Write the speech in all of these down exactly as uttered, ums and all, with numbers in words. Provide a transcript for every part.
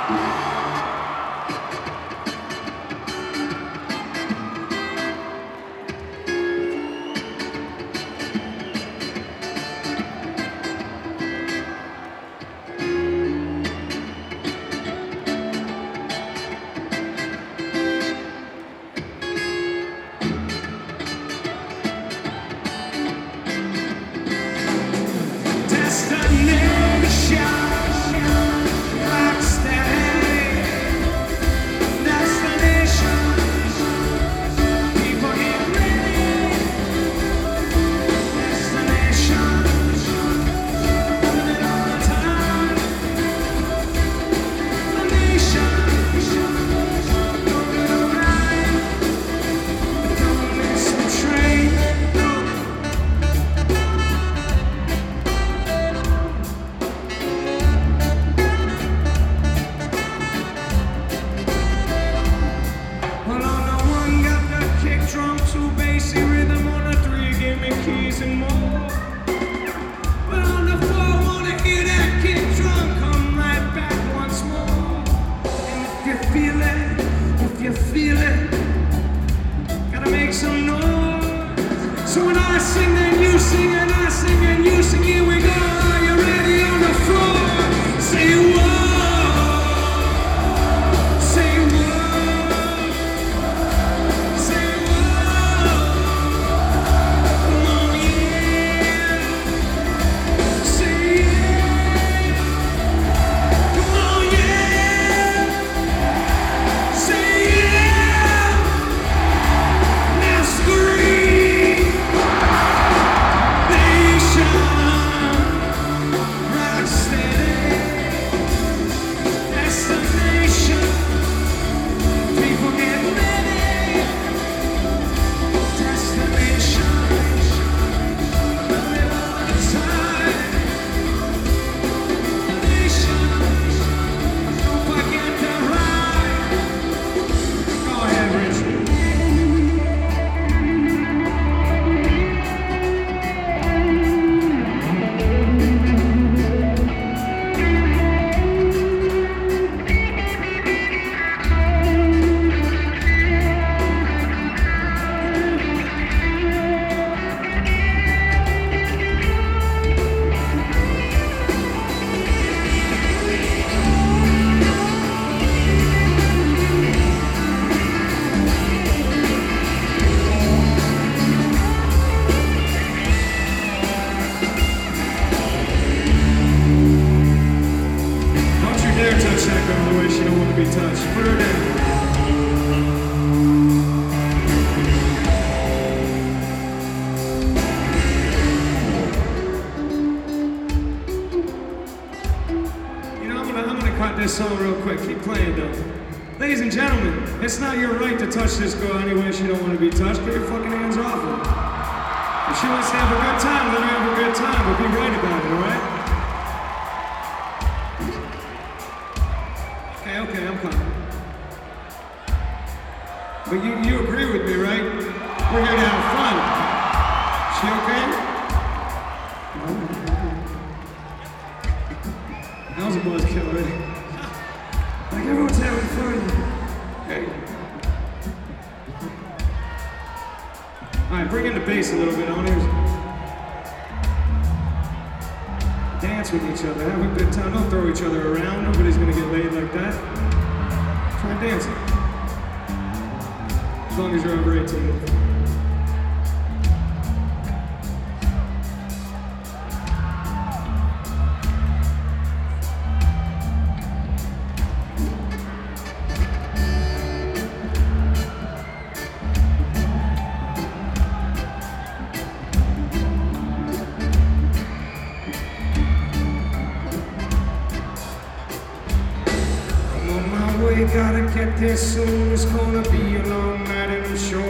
Gotta get there soon, it's gonna be a long night and I'm sure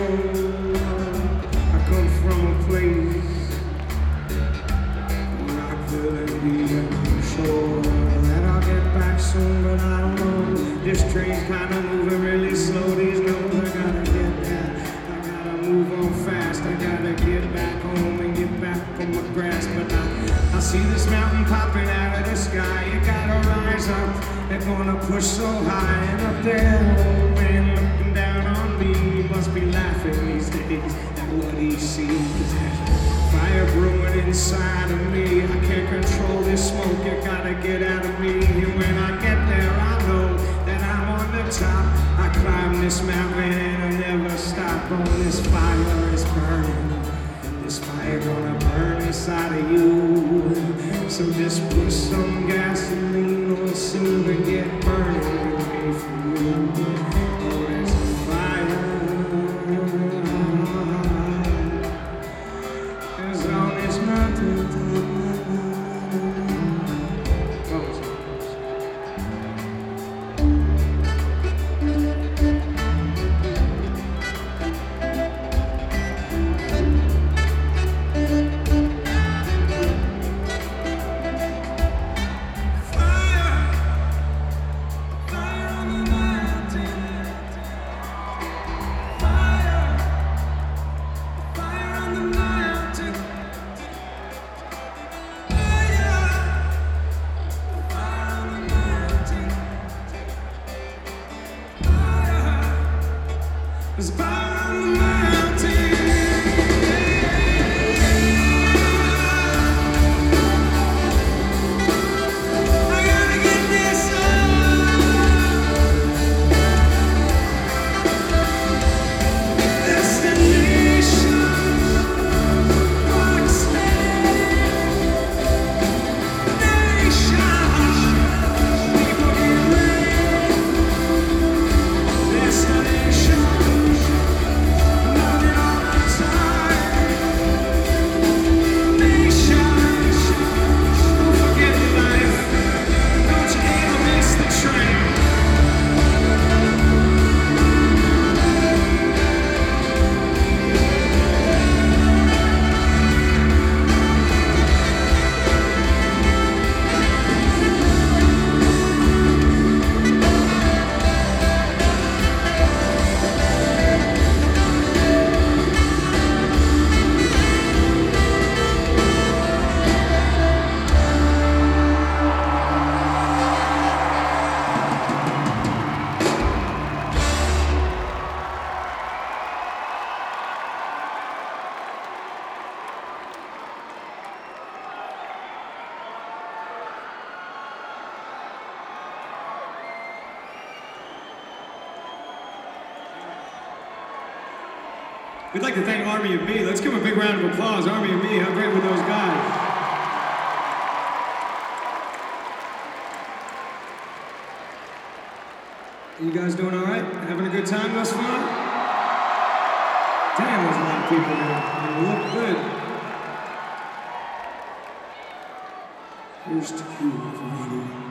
I come from a place where I couldn't be sure that I'll get back soon, but I don't know. This train's kinda moving really slow, these notes I gotta get there. I gotta move on fast, I gotta get back home and get back on my grass, but I, I see this mountain popping out of the sky. You gotta rise up, they're gonna push so high. And up there, old man looking down on me, he must be laughing these days at what he sees. Fire brewing inside of me, I can't control this smoke, you gotta get out of me. And when I get there, I know that I'm on the top. I climb this mountain and I never stop. Oh, this fire is burning, this fire gonna burn inside of you. So just put some gasoline on soon and get burning away from you. Oh, there's a fire, there's on this mountain. There's fire on the mountain. I gotta get this destination. Rockstar nation. People get ready. Destination. We'd like to thank Army of Me. Let's give them a big round of applause. Army of Me, how great were those guys? You guys doing all right? Having a good time thus far? Damn, there's a lot of people here. They look good. Here's to you, everybody.